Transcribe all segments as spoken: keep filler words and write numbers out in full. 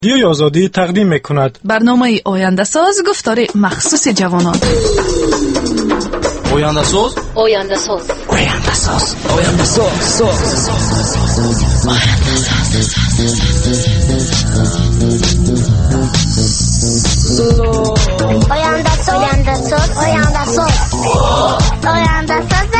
رادیوی آزادی تقدیم می‌کند برنامه آینده ساز گفتار مخصوص جوانان. آینده ساز آینده ساز آینده ساز آینده ساز آینده ساز آینده ساز آینده ساز آینده ساز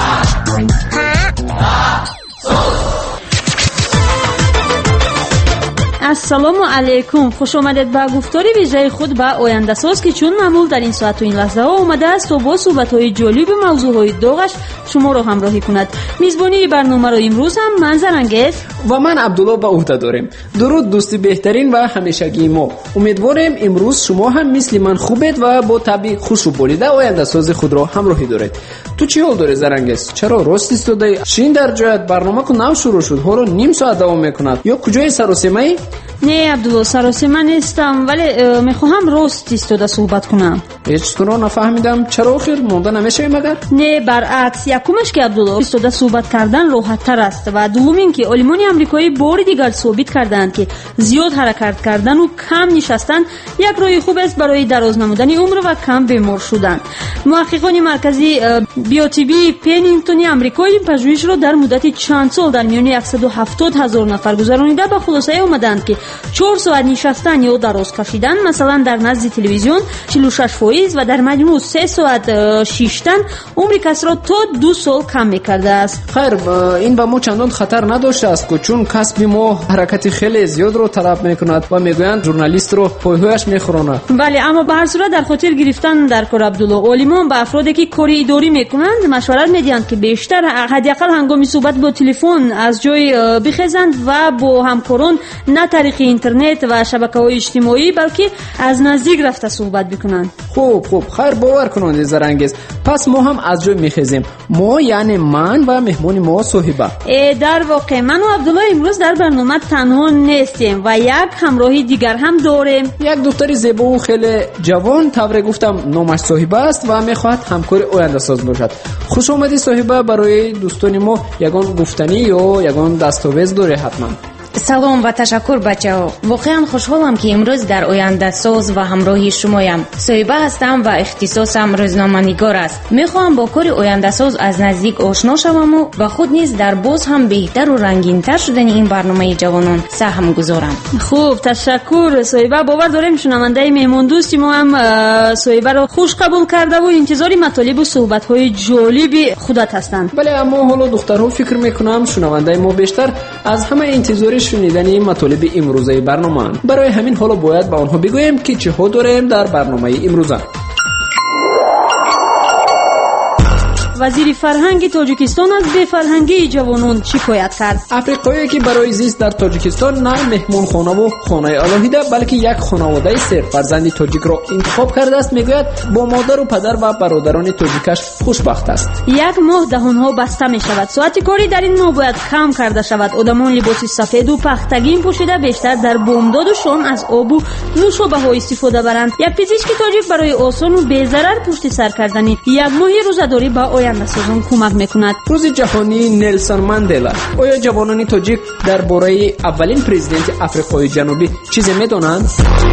السلام علیکم، خوش آمدید به گفتار ویژه خود به آینده ساز که چون معمول در این ساعت و این لحظه ها آمده است تا با صحبت‌های جالب و موضوعهای داغش شما را همراهی کند. میزبانی برنامه را امروز هم من زرنگز و من عبدالله به عهده داریم. درود دوستی بهترین و همیشگی ما. امیدواریم امروز شما هم مثل من خوبید و با طبع خوش و بریده آینده ساز خود را همراهی دارید. تو چی حال داری زرنگز؟ چرا راست ایستاده؟ شین در جایت؟ برنامه کو نو شروع شد، حالا نیم ساعت دوام میکند یا کجای سراسیمه‌ای؟ نه عبدالله، سراسیمه نیستم، ولی میخواهم راست ایستاده صحبت کنم. هیچ تو را نفهمیدم. چرا آخر مونده نمیشه مگر؟ نه برعکس، یکمش که عبدالله ایستاده صحبت کردن راحت تر است و دوم این که علمان آمریکایی بار دیگر ثابت کردند که زیاد حرکت کردن و کم نشستن یک راه خوب است برای دراز نمودن عمر و کم بیمار شدن. محققان مرکزی بیوتیبی پنینگتون آمریکایی پژوهش را در مدت چند سال در میان صد و هفتاد هزار نفر گذرانیده به خلاصه آمدند که چهار ساعت نشستن یا دراز کشیدن مثلا در نزد تلویزیون چهل و شش فیصد و در مجموع سه ساعت شیشتن عمر کس را تا دو سال کم می‌کرده است. خیر، این به ما چندان خطر نداشته است که چون کسب ما حرکت خیلی زیاد رو طلب می‌کند و میگویند ژورنالیست رو پایه‌اش می‌خوراند. بله، اما به هر صورت در خاطر گرفتن در کار عبدالله علیمان به افرادی که کاری اداری می‌کنند مشورت می‌دهند که بیشتر حداقل هنگام صحبت با تلفن از جای بخیزند و با همکاران نه طریق اینترنت و شبکه‌های اجتماعی بلکه از نزدیک رفته صحبت بکنند. خوب خوب خیر، باور کنید زرنگز، پس ما هم از جای میخیزیم. ما یعنی من و مهمون ما صاحبه. در واقع من و عبدالله امروز در برنامه تنها نیستیم و یک همراهی دیگر هم داریم. یک دختر زیبا و خیلی جوان، طوری گفتم نامش صاحبه است و میخواهد همکار آینده ساز باشد. خوش آمدی صاحبه. برای دوستان ما یگان گفتنی یا یگان دستاویز داره حتما؟ سلام و تشکر بچه‌ها. واقعا خوشحالم که امروز در آینده ساز و همراهی شمایم. صاحبه هستم و اختصاصم روزنامه‌نگار است. میخواهم با کار آینده ساز از نزدیک آشنا شوم و و خود نیز در باز هم بهتر و رنگین‌تر شدن این برنامه جوانان سهم گذارم. خوب، تشکر صاحبه. باور داریم شنونده مهمان دوستی ما هم صاحبه رو خوش قبول کرده و انتظار مطالب و صحبت‌های جالب خودت هستند. بله، اما حالا دخترها فکر می‌کنم شنونده ما بیشتر از همه انتظار شنیدن مطالب امروزه برنامه. برای همین حالا باید به آنها بگویم که چه ها داریم در برنامه امروزه. وزیر فرهنگ تاجیکستان از بی‌فرهنگی جوانان شکایت کرد. افریقایی که برای زیست در تاجیکستان نه مهمانخانه و خانه علاهیده بلکه یک خانواده سه فرزند تاجیک را انتخاب کرده است، میگوید با مادر و پدر و برادران تاجیکش خوشبخت است. یک ماه دهانها بسته می شود. ساعت کاری در این ماه باید کم کرده شود. آدمان لباس سفید و پختگین پوشیده بیشتر در بامداد و شام از آب و نوشابه‌ها استفاده برند. یک پزشک تاجیک برای آسان و بی‌ضرر پشت سر کردن یک ماه روزه‌داری با آینده سازان کمک میکند. روز جهانی نلسون ماندلا. آیا جوانان تاجیک درباره اولین پرزیدنت آفریقای جنوبی چیزی میدونند؟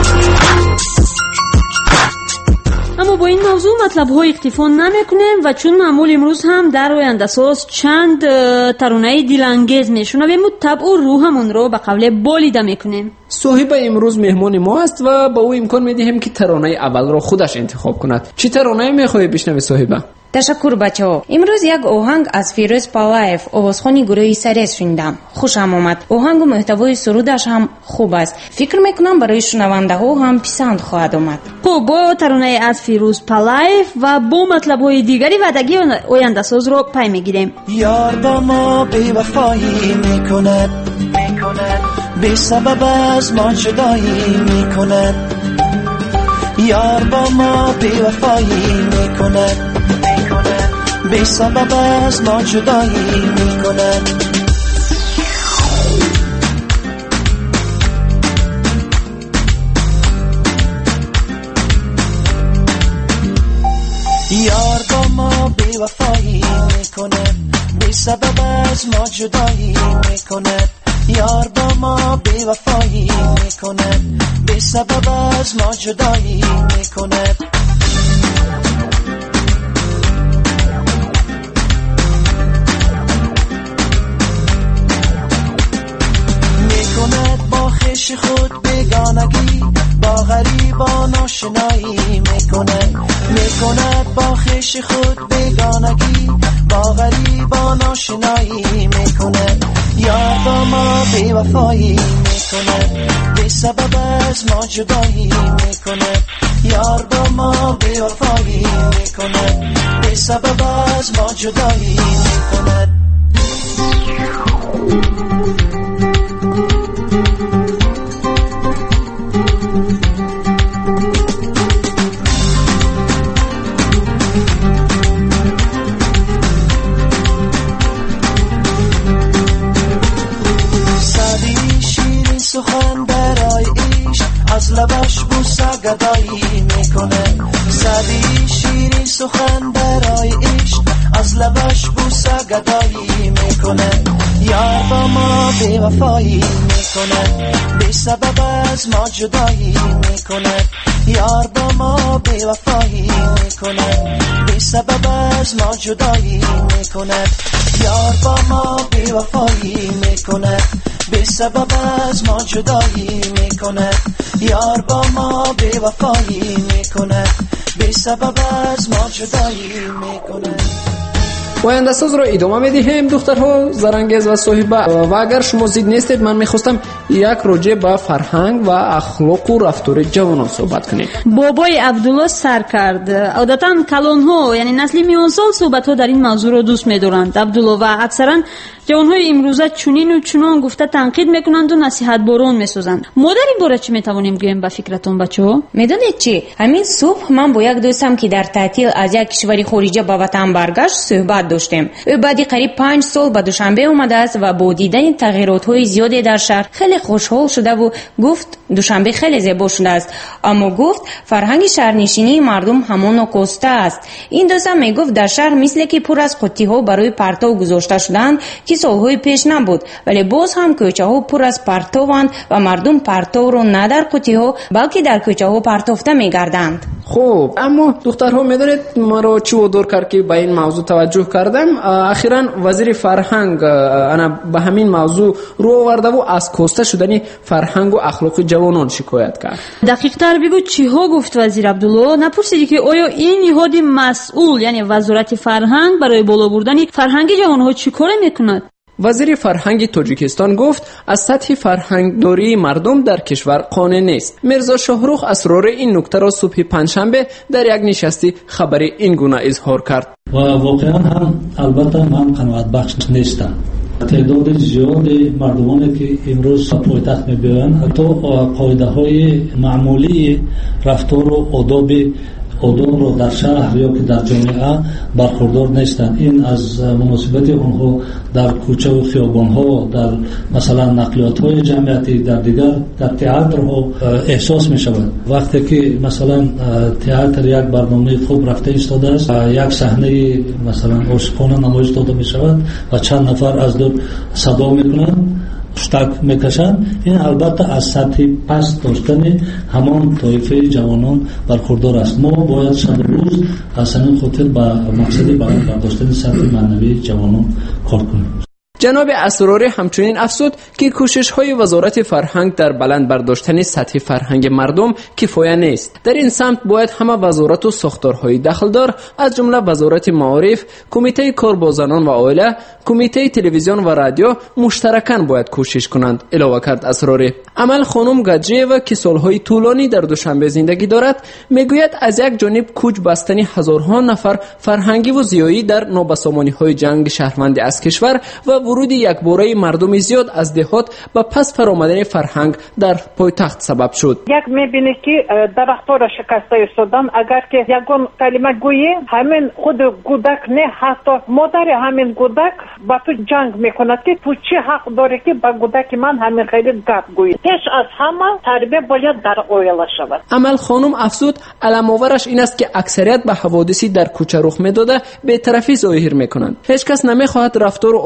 اما با این موضوع مطلب‌های اکتفا نمی‌کنیم و چون معمول امروز هم در آینده ساز چند ترانه دلانگیز میشنویم و طبع و روحمون رو به قول بالیده میکنیم. صاحب امروز مهمان ما است و با او امکان میدهیم که ترانه اول را خودش انتخاب کند. چه ترانه‌ای می‌خواهی بشنوی صاحب؟ تشکر بچه‌ها. امروز یک آهنگ از فیروز پالایف آوازخوانی گروه سرس شنیدم. خوشم آمد. آهنگ و محتوای سرودش هم خوب است. فکر میکنم برای شنونده‌ها هم پسند خواهد آمد. خب، با ترانه از فیروز پالایف و با مطلب‌های دیگری وعدگی آینده ساز رو پی میگیریم. یار با ما بی‌وفایی میکند میکند بی سبب از ما جدایی میکند. یار با ما بی‌وفایی میکند بی سبب از ما جدایی میکند. یار با ما بی‌وفایی میکند بی سبب از ما جدایی میکند. یار با ما بی‌وفایی میکند، بی سبب از ما جدایی میکند. میکند با خویش خود بیگانگی، با غریبان آشنایی میکند. میکند با خویش خود بیگانگی، با غریبان آشنایی میکند. یار با ما بی‌وفایی میکند، بی سبب از ما جدایی میکند. یار با ما بی‌وفایی میکند، بی سبب از ما جدایی میکند. سخن برای عشق از لبش بوسه گدایی میکنه. سبی شیرین سخن برای عشق از لبش بوسه گدایی میکنه. یار با ما بی‌وفایی میکنه، بی سبب از ما جدایی میکنه. یار با ما بی‌وفایی میکنه، بی سبب از ما جدایی میکنه. یار با ما بی‌وفایی میکنه، بی سبب از ما جدایی میکنه. یار با ما بی‌وفایی میکنه، بی سبب از ما جدایی میکنه. آینده ساز رو ادامه میدیم دخترها زرنگیز و صاحبه. و اگر شما زید نیستید من میخواستم یک راجع به فرهنگ و اخلاق و رفتار جوانان صحبت کنیم. بابای عبدالله سر کرد. عادتا کلانها یعنی نسل میانسال صحبت ها در این موضوع رو دوست میدارند عبدالله، و اکثرا جوانهای امروزه چنین و چنان گفته تنقید میکنند و نصیحت بارون میسازند. ما در این باره چی میتوانیم گوییم به فکرتون بچه‌ها؟ میدونید چی؟ همین صبح من با یک دوستم که در تعطیل از یک کشور خارجی به وطن برگشت صحبت داشتیم. او بعد قریب پنج سال به دوشنبه اومده است و با دیدن تغییرات‌های زیادی در شهر خیلی خوشحال شده و گفت دوشنبه خیلی زیبا شده است، اما گفت فرهنگ شهرنشینی مردم همان ناکاسته است. این دوستم میگفت در شهر مثل که پر از قطی‌ها برای پرتو گذاشته شدند که سالهای پیش نبود، ولی باز هم کوچه‌ها پر از پرتوند و مردم پرتو رو نه در قطی‌ها بلکه در کوچه‌ها پرتافته می‌گردند. خوب، اما دخترها میدونید ما رو چی وادار کرد که به این موضوع توجه کردم؟ اخیراً وزیر فرهنگ انا به همین موضوع رو آورده و از کاسته شدن فرهنگ و اخلاق جوانان شکایت کرد. دقیق تر بگو چی ها گفت وزیر عبدالله؟ نپرسیدی که آیا این نهاد مسئول یعنی وزارت فرهنگ برای بالا بردن فرهنگ جوانها چی کار میکند؟ وزیر فرهنگ تاجیکستان گفت از سطح فرهنگداری مردم در کشور قانع نیست. میرزا شاهرخ اسرار این نکته را صبح پنجشنبه در یک نشستی خبری این گونه اظهار کرد. و واقعا هم البته هم قناعت بخش نیستند. تعداد زیادی مردمانی که امروز پایتخت می‌بینند حتی قاعده های معمولی رفتار و آداب آداب رو در شهر یا که در جامعه برخوردار نیستند. این از مناسبت اونها در کوچه و خیابان‌ها، در مثلا نقلیات‌های جمعیتی، در دیگر در تئاترها احساس می‌شود. وقتی که مثلا تئاتر یک برنامه خوب رفته ایستاده است، یک صحنه مثلا عاشقانه نمایش داده می‌شود و چند نفر از دور صدا می‌کنند، شتک میکشند، این البته از سطح پست داشتن همان طایفه جوانان برخوردار است. ما باید شب روز از همین خاطر به مقصد بلند برداشتن سطح معنوی جوانان کار کنیم. جناب اسراری همچنین افزود که کوشش‌های وزارت فرهنگ در بلند برداشتن سطح فرهنگ مردم کفایه نیست. در این سمت باید همه وزارت و ساختارهای دخلدار از جمله وزارت معارف، کمیته کار با زنان و عائله، کمیته تلویزیون و رادیو مشترکاً باید کوشش کنند. علاوه کرد اسراری. امل خانم گاجیوا که سالهای طولانی در دوشنبه زندگی دارد میگوید از یک جانب کوچ بستن هزارها نفر فرهنگی و زیایی در نابسامانی‌های جنگ شهروندی از کشور و ورود یک باره مردم زیاد از دهات و پس فرآمدن فرهنگ در پایتخت سبب شد. یک میبینی که درخت‌ها شکسته شدن، اگر که یگان کلمه گویی همین خود کودک نه حتی مادر همین کودک با تو جنگ میکند که تو چه حق داری که با کودک من همین خیلی گپ گویی. پیش از همه تربیت باید در اویلا شود. امل خانم افزود علم آورش این است که اکثریت به حوادثی در کوچه رخ میداده بی‌طرفی ظاهر میکنند. هیچ کس نمیخواهد رفتار و آداب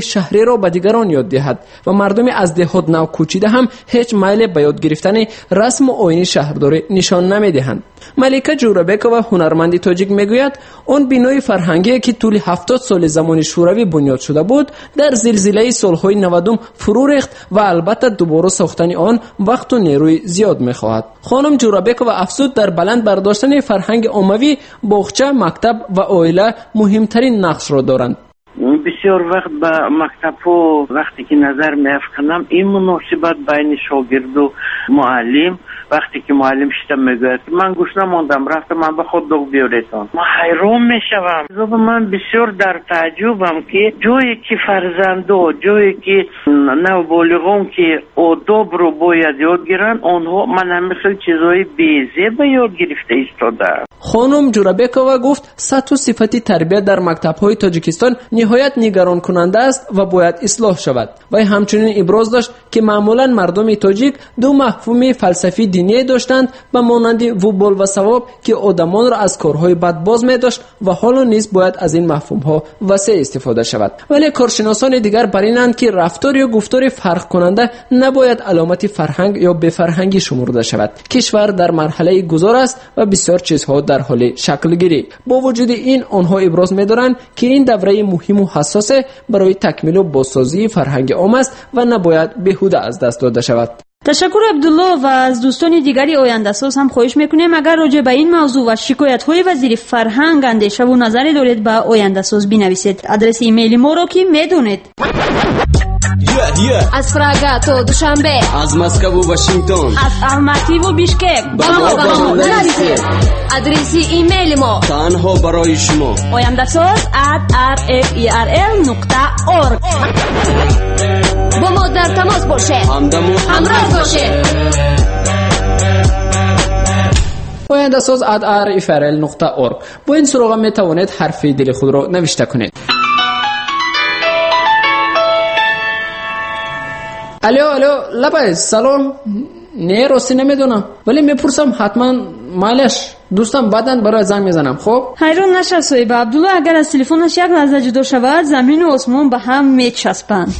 شهری را به دیگران یاد دهد و مردم از دهات نو کوچیده هم هیچ میل به یاد گرفتن رسم و آیین شهرداری نشان نمیدهند. ملیکا جورابکова هنرمند تاجیک میگوید اون بنای فرهنگی که طول هفتاد سال زمان شوروی بنیاد شده بود در زلزله سالهای نود فرو ریخت و البته دوباره ساختن آن وقت و نیروی زیاد میخواهد. خانم جورابکova افزود در بلند برداشتن فرهنگ عمومی باغچه، مکتب و عائله مهمترین نقش را دارند. بسیار وقت به مکتب‌ها وقتی که نظر می‌افکنم این مناسبت بین شاگرد و معلم وقتی که معلم شده میگوید من گوش نماندم رفتم من به خود دوغ بیاریتان من حیران میشوم. من بسیار در تعجبم که جایی که فرزندان جایی که نوبالغان که آداب رو باید یاد گیرن آنها من همه چیزای بیزه به یاد گرفته ایستاده. خانم جورابکova گفت سطح و صفت تربیت در مکتب‌های تاجیکستان نهایت نگران کننده است و باید اصلاح شود. و همچنین ابراز داشت که معمولا مردم تاجیک دو مفهوم فلسفی دینی داشتند به مانند وبال و ثواب که آدمان را از کارهای بد باز می داشت و حالا نیز باید از این مفهوم ها وسیع استفاده شود. ولی کارشناسان دیگر بر اینند که رفتار یا گفتار فرق کننده نباید علامت فرهنگ یا به فرهنگی شمرده شود. کشور در مرحله گذار است و بسیار چیزها در حال شکل گیری. با وجود این آنها ابراز می دارند که این دوره مهم و حساس برای تکمیل و بازسازی فرهنگ عام است و نباید بیهوده از دست داده شود. تشکر عبدالله و از دوستان دیگری آینده ساز هم خواهش میکنیم اگر راجع به این موضوع و شکایت های وزیر فرهنگ اندیشه و نظری دارید به آینده ساز بنویسید. آدرس ایمیل ما را که میدونید. Yeah, yeah. از پراگ تا دوشنبه، از مسکو و واشنگتن، از الماتی و بیشکک با ما با ما بنویسید. آدرس ایمیل ما تنها برای شما آینده ساز at r f e r l نقطه org. با ما در تماس باشه، همدم و همراه باشه. آینده ساز at r f e r l نقطه org. با این سراغ می توانید حرف دل خود را نوشته کنید. الو الو لباس سلام. نه راستی نمیدونم ولی میپرسم حتما معلش دوستم بعدن برای زنگ میزنم. خب حیران نشه صاحب عبدالله اگر از تلفنش یک لحظه جدا شود زمین و آسمان به هم میچسبند.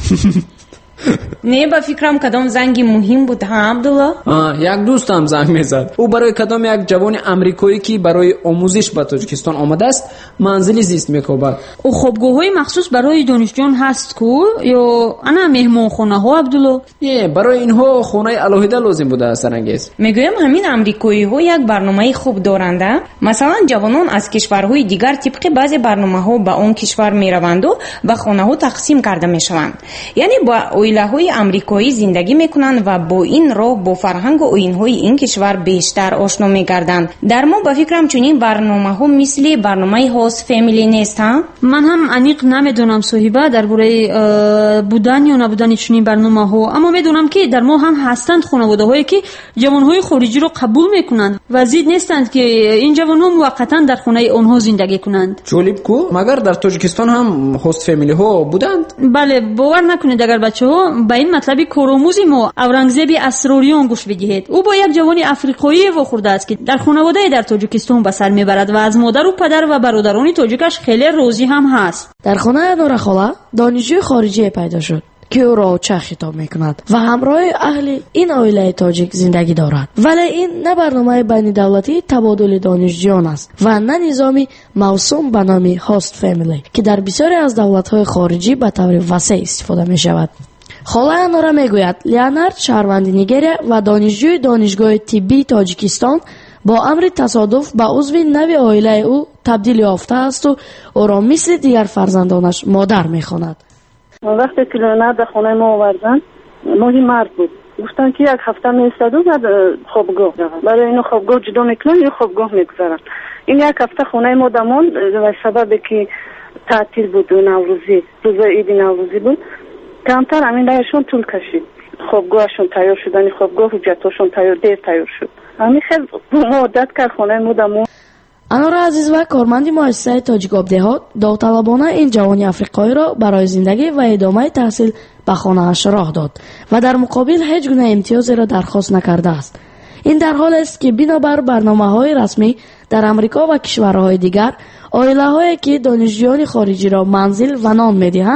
نه با فکرم کدام زنگی مهم بود ها عبدالله؟ آه یک دوستم زنگ میزد. او برای کدام یک جوان امریکایی که برای آموزش به تاجیکستان آمده است منزلی زیست میکوبد. او خوابگاه‌های مخصوص برای دانشجویان هست کو یا انا مهمانخانه ها عبدالله؟ نه برای اینها خانه الهیده لازم بوده است انگیز. میگویم همین امریکایی ها یک برنامه خوب دارند. مثلا جوانان از کشورهای دیگر طبق بعضی برنامه ها به اون کشور میروند و به خانه ها تقسیم کرده میشوند. یعنی با عائله‌های امریکایی زندگی میکنند و با این راه با فرهنگ و آیین‌های این کشور بیشتر آشنا میگردند. در ما با فکرم چنین برنامه‌ها مثل برنامه هاست فامیلی نیست ها؟ من هم انیق نمیدونم صاحبه درباره بودن یا نبودن چنین برنامه‌ها، اما میدونم که در ما هم هستند خانواده‌هایی که جوان‌های خارجی رو قبول میکنند و زید نیستند که این جوان‌ها موقتا در خانه آنها زندگی کنند. جالب کو مگر در تاجیکستان هم هاست فامیلی ها بودند؟ بله باور نکنید اگر بچه‌ها با این مطلبی کارآموزی ما اورنگزیب اسراریان گوش بدهید. او با یک جوانی افریقایی واخورده است که در خانواده در تاجیکستان به سر میبرد و از مادر و پدر و برادران تاجیکش خیلی راضی هم هست. در خانه نورا خاله دانشجوی خارجی پیدا شد که او را چه خطاب میکند و همراه اهل این عائله تاجیک زندگی دارد. ولی این نه برنامه بین دولتی تبادل دانشجویان است و نه نظامی موسوم به نام هاست فامیلی که در بسیاری از دولت‌های خارجی به طور وسیع استفاده میشود. خاله نورا میگوید لیانارد شهروند نیگریا و دانشجوی دانشگاه طبی تاجیکستان با امر تصادف به عضو نوی عائله او تبدیل یافته است و او را مثل دیگر فرزندانش مادر میخواند. وقتی که لیانارد خانه ما آوردن ماهی مرد بود، گفتن که یک هفته میستد و بعد خوابگاه برای اینو خوابگاه جدا میکنن یا خوابگاه میگذارن. این یک هفته خانه ما دمان و سبب که تعطیل بود و نوروزی روز عید نوروزی بود کمتر همین دایشون طول کشید. خوابگاهشون تیار شدن خوابگاه حجتاشون تیار دیر تیار شد. همین خیلی عادت کرد خانه مودمون. انارا عزیز و کارمند مؤسسه تاجیک آبدهات داوطلبانه این جوانی افریقایی را برای زندگی و ادامه تحصیل به خانه‌اش راه داد و در مقابل هیچ گونه امتیازی را درخواست نکرده است. این در حال است که بنابر برنامه‌های رسمی در امریکا و کشورهای دیگر عائله‌هایی که دانشجویان خارجی را منزل و نان می‌دهند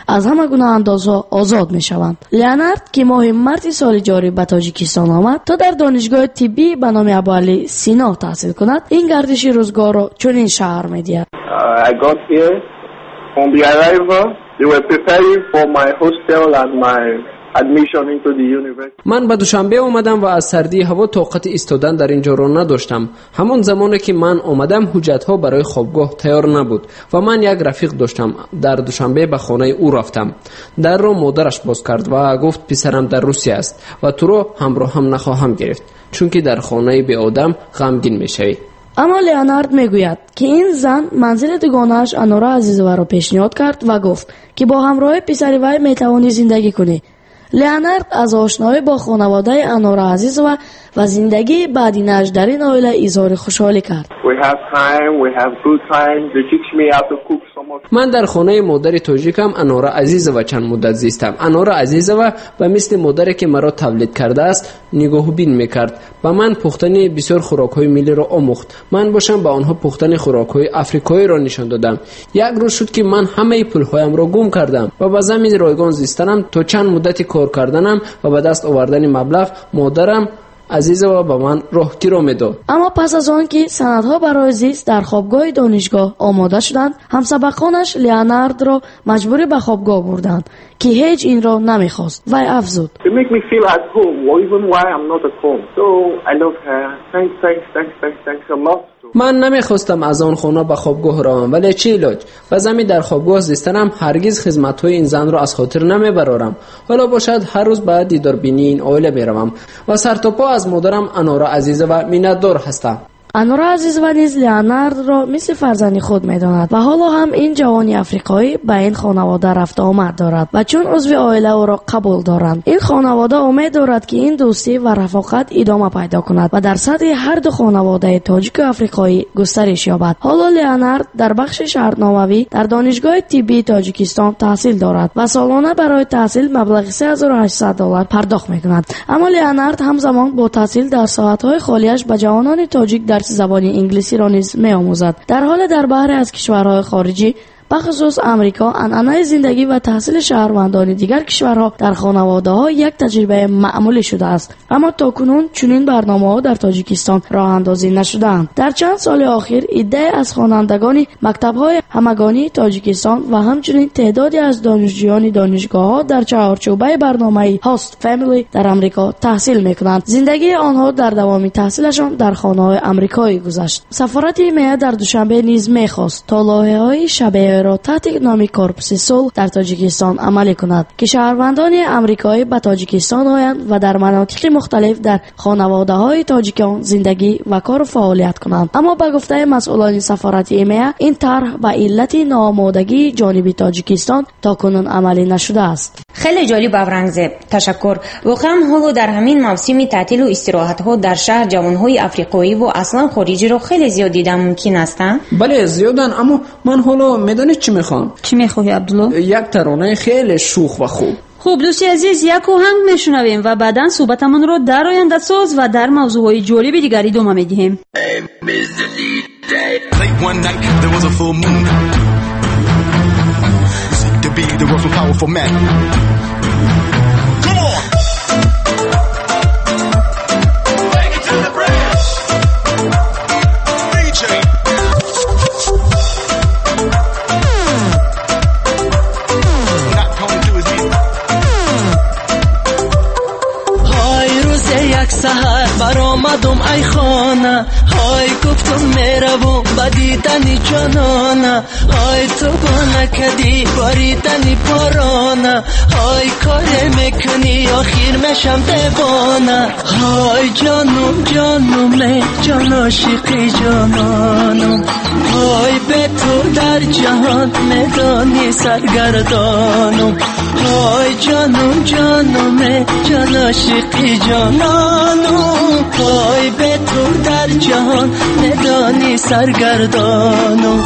از همه گونه اندازها آزاد میشوند. لیونارد که ماه مارس سال جاری به تاجیکستان آمد تا در دانشگاه طبی به نام ابوعلی سینا تحصیل کند، این گردش روزگار را چنین شرح می‌دهد. Uh, I got here on the arrival. They were preparing for my hostel and my admission into the university. من به دوشنبه اومدم و از سردی هوا طاقت ایستادن در اینجا رو نداشتم. همون زمانی که من اومدم حجت ها برای خوابگاه تیار نبود و من یک رفیق داشتم. در دوشنبه به خانه او رفتم. در رو مادرش باز کرد و گفت پسرم در روسیه است و تو رو همراه هم نخواهم گرفت، چون که در خانه بی آدم غمگین میشی. اما لیونارد میگوید که این زن منزل دوگانه‌اش انورا عزیزова را پیشنهاد کرد و گفت که با همراه پسر وی میتوانی زندگی کنی. لیونارد از آشنایی با خانواده انورا عزیزова و زندگی بعدینش در این عائله اظهار خوشحالی کرد. We have time, we have good time. They teach me how to cook so much. من در خانه مادر تاجیکم انورا عزیزова چند مدت زیستم. انورا عزیزова به مثل مادری که مرا تولید کرده است نگاه بین میکرد. با من پختن بسیار خوراک‌های ملی را آموخت. من باشم به آنها پختن خوراک‌های آفریقایی را نشان دادم. یک روز شد که من همه پول‌هایم را گم کردم و با زمین رایگان زیستنم تا چند مدتی کار کردنم و به دست آوردن مبلغ مادرم عزیزова به من راهگیری میداد. اما پس از آن که سندها برای زیست در خوابگاه دانشگاه آماده شدند، همسبقانش لیونارد را مجبور به خوابگاه بردند که هیچ این را نمیخواست. وی افزود: They make me feel at home, or even why I'm not at home. So I love her. Thanks, thanks, thanks, thanks, thanks a lot. من نمیخواستم از آن خانه به خوابگاه روم، ولی چه علاج؟ و زمین در خوابگاه زیستنم هرگز خدمت‌های این زن را از خاطر نمیبرارم. حالا باشد هر روز بعد دیدار بینی این عائله میروم و سر تا پا از مادرم انورا عزیزova میnnتدار هستم. انورا عزیزова نیز لیونارد را مثل فرزند خود می‌داند و حالا هم این جوانی افریقایی به این خانواده رفت آمد دارد و چون عضو عائله او را قبول دارند، این خانواده امید دارد که این دوستی و رفاقت ادامه پیدا کند و در سطح هر دو خانواده تاجیک و افریقایی گسترش یابد. حالا لیونارد در بخش شهردناموی در دانشگاه طبی تاجیکستان تحصیل دارد و سالانه برای تحصیل مبلغ سه هزار و هشتصد دلار پرداخت می‌کند. اما لیونارد همزمان با تحصیل در ساعت‌های خالیش به جوانان تاجیک در زبان انگلیسی را نیز می‌آموزد. در حال در بحر از کشورهای خارجی بخصوص امریکا عنعنه زندگی و تحصیل شهروندان دیگر کشورها در خانواده‌ها یک تجربه معمولی شده است، اما تاکنون چنین برنامه‌ها در تاجیکستان راه اندازی نشده‌اند. در چند سال اخیر عده از خوانندگان مکتب‌های همگانی تاجیکستان و همچنین تعدادی از دانشجویان دانشگاه‌ها در چهارچوبه برنامه هاست فامیلی در امریکا تحصیل می‌کنند. زندگی آنها در دوام تحصیلشان در خانه‌های آمریکایی گذشت. سفارت ایمه در دوشنبه نیز می‌خواست تا لایحه‌های شبیه را تحت نام کورپس صلح در تاجیکستان عملی کند که شهروندان آمریکایی به تاجیکستان آیند و در مناطق مختلف در خانواده‌های تاجیکان زندگی و کار و فعالیت کنند. اما به گفته مسئولان سفارت ایمه، این طرح به علت ناآمادگی جانب تاجیکستان تاکنون عملی نشده است. خیلی جالب اورنگزیب، تشکر. واقعا حالا در همین موسم تعطیل و استراحت‌ها در شهر جوان‌های افریقایی و اصلا خارجی رو خیلی زیاد دیدن ممکن است. بله زیادن، اما من حالا میدونید چی میخوام؟ چی میخوای عبدالله؟ یک ترانه خیلی شوخ و خوب. خوب دوستی عزیز، یک آهنگ میشنویم و بعداً صحبتمون رو در آینده ساز و در موضوعهای جالب دیگری ادامه میدیم. سهر برآمدم ای خانه، های گفتم میروم بدیدنی جانانه، های تو با نکدی باریدنی پارانه، های کار میکنی آخیر میشم دیوانه، های جانم جانم جان عاشقی جانانم، های به تو در جهان میدانی سرگردانم، های جانم جانم جان عاشقی جانانم، های به تو در جهان میدانی سرگردانم.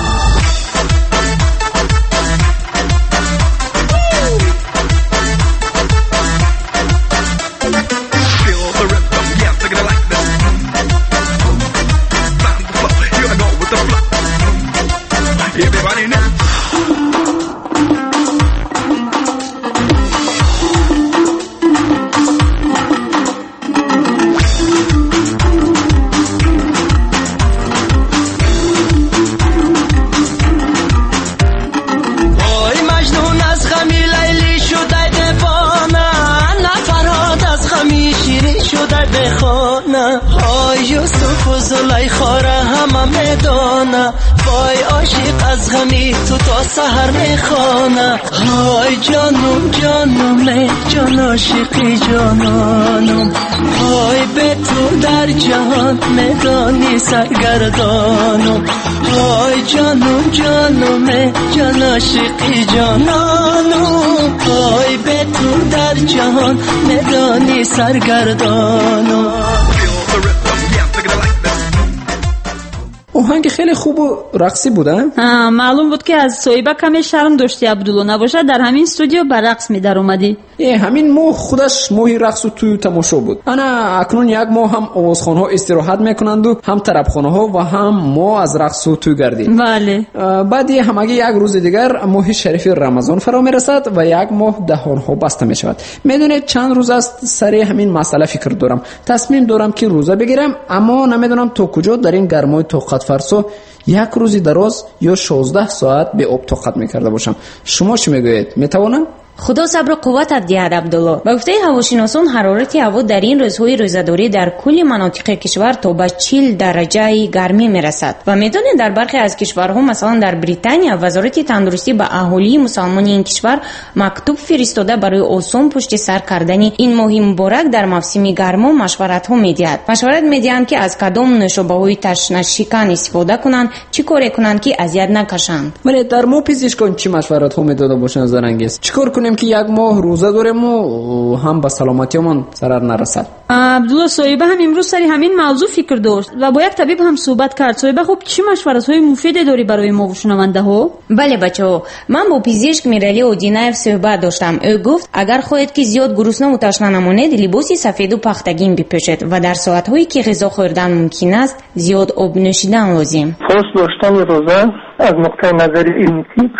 میدانه های یوسف و زلیخا را همه میدانه وای عاشق از غمی تو تا سحر میخوانه های جانم جانم جان عاشقی جانانم های به تو در جهان میدانی سرگردانم های جانم جانم جان عاشقی جانانم های به تو در جهان میدانی سرگردانم. آهنگ خیلی خوب و رقصی بوده. معلوم بود که از صاحبه کمی شرم داشتی عبدالله، نباشه در همین استودیو به رقص می در اومدی. همین ماه خودش ماهی رقص و توی تماشا بود. انا اکنون یک ماه هم آوازخوان ها استراحت میکنند و هم طربخانه ها و هم ما از رقص و توی گردیم. بله. بعدی همگی یک روز دیگر ماه شریف رمضان فرا میرسد و یک ماه دهان ها بسته می شود. میدونید چند روز است سر همین مسئله فکر دارم. تصمیم دارم که روزه بگیرم، اما نمیدونم تا کجا در این گرمای طاقت فرسا یک روزی دراز یا شانزده ساعت به آب طاقت میکرده باشم. شما چی میگویید؟ میتوانم؟ خدا صبر و قوت دهد عبدالله. با گفته هواشناسان حرارت هوا در این روزهای روزه‌داری در کل مناطق کشور تا به چهل درجه گرمی میرسد و میدونید در برخی از کشورها مثلا در بریتانیا وزارت تندرستی به اهالی مسلمان این کشور مکتوب فرستاده برای آسان پشت سر کردن این ماه مبارک در موسم گرما مشورت ها میدهد. مشورت میدهند که از کدام نوشابه‌های تشنه شکن استفاده کنند، چی کار کنند که اذیت نکشند. ولی در مو پزشکان چی مشورت ها میداده باشند نظر انگیز؟ چیکار کنیم که یک ماه روزه داریم و هم به سلامتیمان ضرر نرسد؟ عبدالله صاحبه هم امروز سری همین موضوع فکر داشت و با یک طبیب هم صحبت کرد. صاحبه خب چی مشورت های مفیدی داری برای ما و شنونده ها؟ بله بچه‌ها، من با پزشک میرالی اودینایف صحبت داشتم. او گفت اگر خواهید که زیاد گرسنه و تشنه نمانید لباس سفید و پختگین بپوشید و در ساعت هایی که غذا خوردن ممکن است زیاد آب نوشیدن لازم. فاصله داشتن روزه از نقطه نظر علمی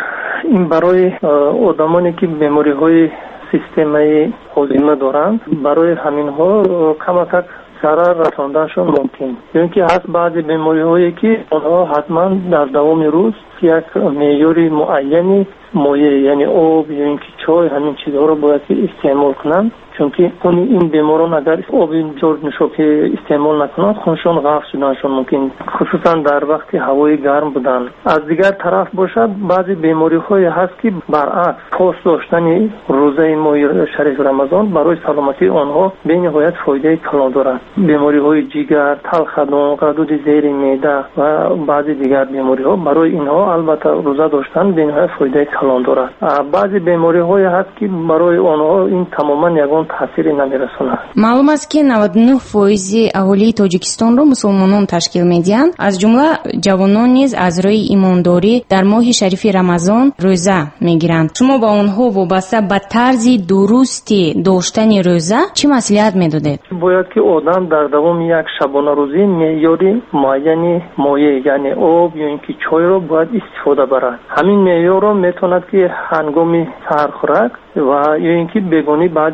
این برای آدمانی که بیماری‌های سیستمی هاضمه دارند برای همین ها کماکان ضرر رساندنشون ممکن، یعنی که هست بعضی بیماری‌هایی که آنها حتما در دوام روز یک معیار معینی مایع یعنی آب یا اینکه چای همین چیزها رو باید استعمال کنند، چون که اون این بیماران اگر آب جور نشو که استعمال نکنند خونشون غرق شدنشون ممکن، خصوصا در وقت هوای گرم بودن. از دیگر طرف باشد بعضی بیماری‌های هست که برعکس پاس داشتن روزه ماه شریف رمضان برای سلامتی آنها به نهایت فایده کلان دارد. بیماری‌های جگر، تلخدان، غدود زیر معده و بعضی دیگر بیماری‌ها برای اینها البته روزه داشتن به نهایت فایده کلان دارد. بعضی بیماری‌های هست که برای آنها این تماما یگان تاثیری نمی‌رساند. معلوم است که نود و نه درصد اهالی تاجیکستان را مسلمانان تشکیل می‌دهند، از جمله جوانان نیز از روی ایمانداری در ماه شریف رمضان روزه می‌گیرند. شما با آنها وابسته به طرز درستی داشتن روزه چه مصلحت می‌دادید؟ باید که آدم در دوام یک شبانه روزی معیاری معینی مایع یعنی آب یا اینکه چای را باید استفاده برد. همین معیار را میتواند که هنگام سحر خوراک و یا اینکه بگونی بعد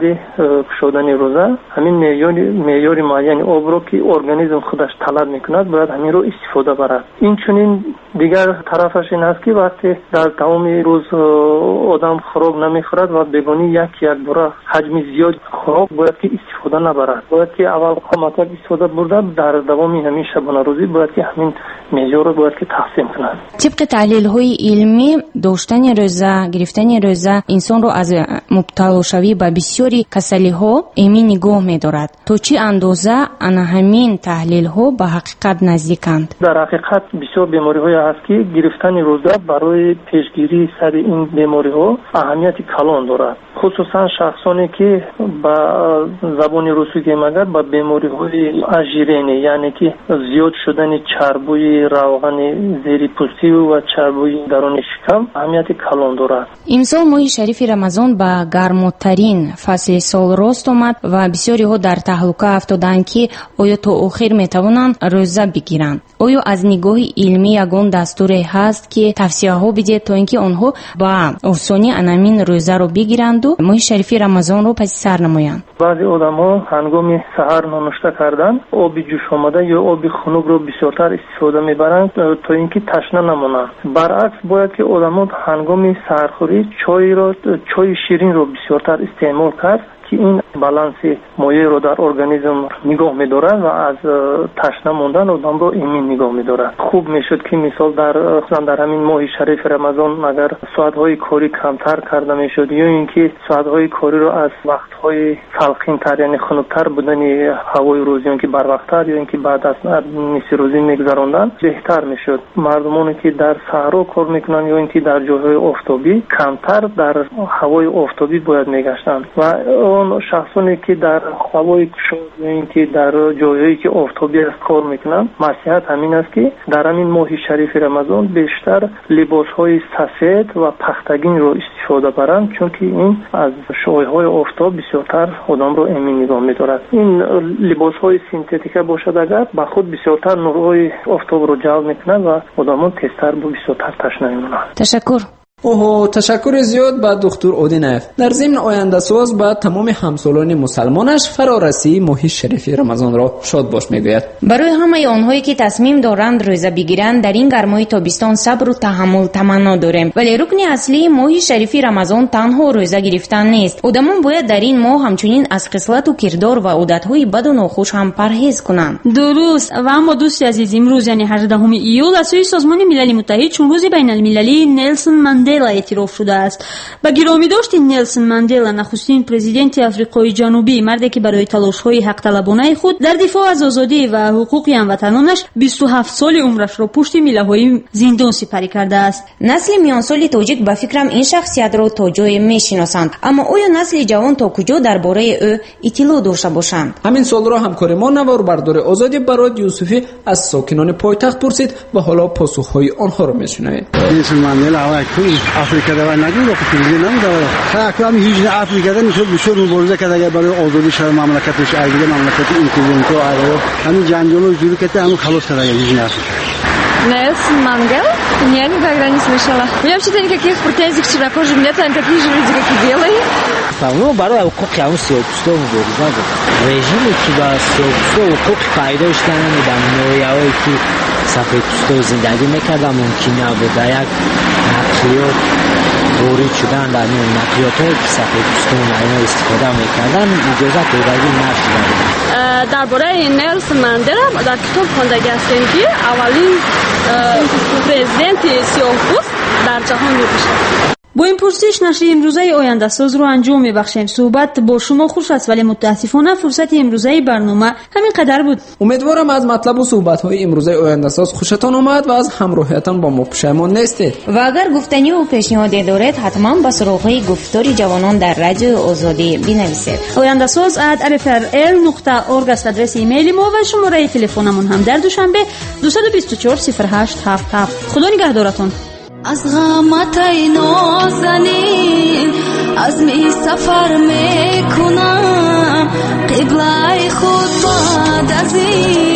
شدن روزه همین معیار معیار معین آب رو که ارگانیسم خودش طلب میکند باید همین رو استفاده برد. این چنین دیگر طرفش این است که وقتی در تمام روز آدم خوراک نمیخورد و بگونی یک یک بار حجم زیاد خوراک باید که استفاده نبرد، باید که اول قامت استفاده برده در دوام همین شبانه روزی باید که همین معیار رو باید که تقسیم کند. طبق تحلیل های علمی داشتن روزه گرفتن روزه انسان رو از مبتلا شوی به بسیاری کسلی ها ایمن نگاه می‌دارد. تو چه اندازه آن همین تحلیل ها به حقیقت نزدیکند؟ در حقیقت بسیار بیماری های هست که گرفتن روزه برای پیشگیری سر این بیماری ها اهمیت کلان دارد، خصوصا شخصانی که با زبان روسی میگن با بیماری های اژیرینی یعنی که زیاد شدن چربوی روغن زیر پوستی و چربوی درون شکم اهمیت کلان دارد. امسال ماه شریف رمضان با گرمترین فصل سال راست آمد و بسیاری ها در تهلکه افتادند که آیا تا آخر میتوانند روزه بگیرند. آیا از نگاه علمی یگان دستوری هست که توصیه ها بدید تا اینکه آنها با آسانی انامین روزه رو بگیرند و ماه شریف رمضان رو پس سر نمایند؟ بعضی آدم‌ها هنگام سحر نانوشته کردن آب جوش آمده یا آب خنک رو بسیارتر استفاده میبرند تا اینکه تشنه نمانند. برعکس باید که آدم‌ها هنگام سحرخوری چای رو چای شیرین رو بسیارتر استعمال کرد که این بالانس مایع رو در ارگانیسم نگاه می‌دارد و از تشنه موندن آدم رو ایمن نگاه می‌دارد. خوب میشد که مثال در در همین ماه شریف رمضان اگر ساعت‌های کاری کمتر کرده میشد یا اینکه ساعت‌های کاری رو از وقت‌های سالخین‌تر یعنی خنک‌تر بودن هوای روزی که بر وقت‌تر یا اینکه بعد از نصف روزی می‌گذراندن بهتر میشد. مردمانی که در صحرا کار میکنن یا اینکه در جاهای آفتابی کمتر در هوای آفتابی باید میگشتن و اون شخصانی که در هوای شاد یا اینکه در جاهایی که آفتابی است کار میکنن نصیحت همین است که در همین ماه شریف رمضان بیشتر لباس‌های سفید و پختگین رو استفاده برند چون که این از شعاع‌های آفتاب بسیارتر آدم رو ایمن نگاه می‌دارد. این لباس‌های سنتتیک باشد اگر به خود بسیارتر نورهای آفتاب رو جلب می‌کنند و آدم‌ها تیزتر و بسیارتر تشنه می‌مانند. تشکر. اوه تشکر زیاد به دکتر اودینف. در ضمن آینده ساز به تمام همسالان مسلمانش فرارسی ماه شریف رمضان را شاد باش میگوید. برای همه آنهایی که تصمیم دارند روزه بگیرند در این گرمای تابستان صبر و تحمل تمنا داریم، ولی رکن اصلی ماه شریف رمضان تنها روزه گرفتن نیست. آدمان باید در این ماه همچنین از خصلت و کردار و عادت‌های بد و ناخوش هم پرهیز کنند. درست. و اما دوستی عزیز امروز یعنی هجدهم ایول از سوی سازمان ملل متحد چون روز بین المللی نلسون ماندلا اعتراف شده است. با گرامی داشت نلسون ماندلا نخستین پرزیدنت آفریقای جنوبی، مردی که برای تلاش‌های حق طلبانه خود در دفاع از آزادی و حقوق هموطنانش بیست و هفت سال عمرش را پشت میله‌های زندان سپری کرده است. نسل میانسالی تاجیک به فکرم این شخصیت را تا جای میشناسند، اما آیا نسل جوان تا کجا درباره او اطلاع داشته باشند؟ همین سال را همکار ما نوار بردار آزادی برات یوسفی از ساکنان پایتخت پرسید و حالا پاسخ‌های آنها را میشنوید. نلسون ماندلا Afrikada va nagin ro kufili namdara hakam hijne Afrikada mishod bishod mubariza kad agar baraye ozodi shar mamlakatish agar mamlakati inqilonko aro hamin janjalo juri kete hamin khalos kad agar hijne Afrika. Нелсон Мандела? Я никогда не слышала. У меня вообще-то никаких претензий к чернокожим нет, они такие же люди, как и белые. Ну, барои ҳуқуқи ҳамон сиёҳпӯстон мубориза буд. Режиме ки ба сиёҳпӯстон ҳуқуқи пайдош намедам, ноҳияҳое ки сафедпӯстон зиндагӣ мекарданд мумкин набуд. Дар як нақлиёт ворид шудан, дар нақлиётҳое ки сафедпӯстон айно истифода мекарданд иҷозат додагӣ нашуда буд. дар бораи Нелсон Мандела дар китоб хондаги ҳастем ки аввалин президенти сиёҳпӯст дар ҷаҳон мебошад. با این پرسش نشر امروزه آینده ساز رو انجام میبخشیم. صحبت با شما خوش است ولی متاسفانه فرصت امروزه برنامه همین قدر بود. امیدوارم از مطلب و صحبت‌های امروزه آینده ساز خوشتان آمد و از همراهیتان با ما پشیمان نیستید. و اگر گفتنی و پیشنهادی دارید حتما به سراغ‌های گفتار جوانان در رادیو آزادی بنویسید. آینده ساز ات ال ف ال نقطه اورگ است آدرس ایمیل ما و شماره تلفنمون هم در دوشنبه دو دو چهار صفر هشت هفت هفت. خدا نگهدارتون. از غمتای نازنین از می سفر میکنم قبله خود بعد از این